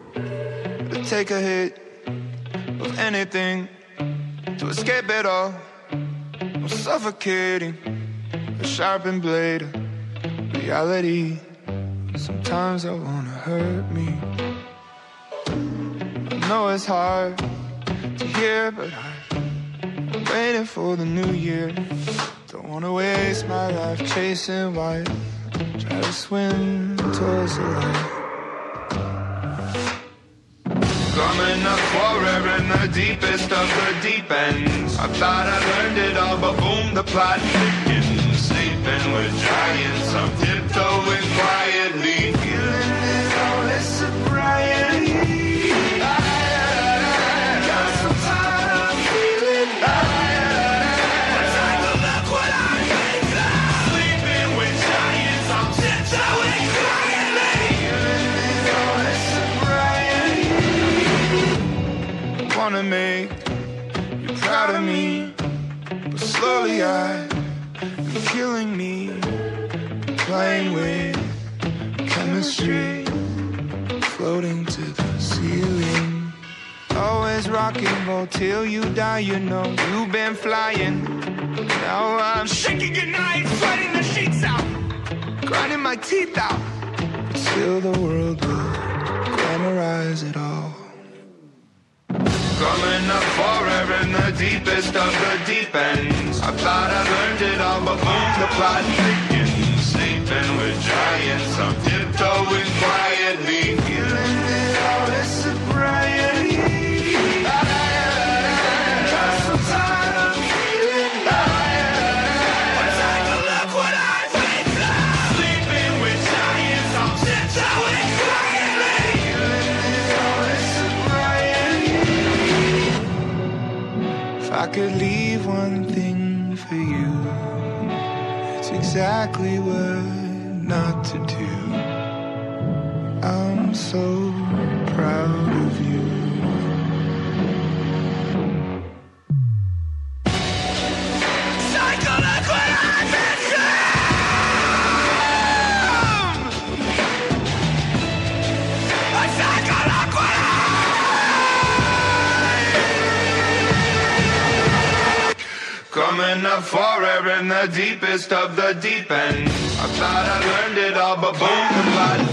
to take a hit of anything to escape it all. I'm suffocating, a sharpened blade of reality. Sometimes I wanna hurt me. I know it's hard to hear, but I'm waiting for the new year. Don't wanna waste my life chasing white. Try to swim towards the light. Coming up for air in the deepest of the deep ends. I thought I learned it all, but boom, the plot thickens. Sleeping with giants, I'm tiptoeing quietly. Feeling it all, this sobriety. Got some time, I'm feeling Let's take a look what I think of. Sleeping with giants, I'm tiptoeing quietly. Feeling it all, this sobriety. I wanna make you proud of me, but slowly I'm killing me. Playing with chemistry, floating to the ceiling. Always rock and roll till you die, you know. You've been flying, now I'm shaking your night, sweating the sheets out, grinding my teeth out. But still the world will glamorize it all. Coming up for air in the deepest of the deep ends. I thought I learned it all, but boom, the plot thickens. Sleeping with giants, I'm tiptoeing quietly. Feeling it all, this sobriety. Got some time, I'm feeling Let's take a look what I think of. Sleeping with giants, I'm tiptoeing quietly. Feeling it all, this sobriety. If I could leave one thing for you, it's exactly what not to do. I'm so proud of you. Cycle, look what I've become! A cycle, look what Coming up for air in the deepest of the deep ends. I thought I learned it all, but boom, the plot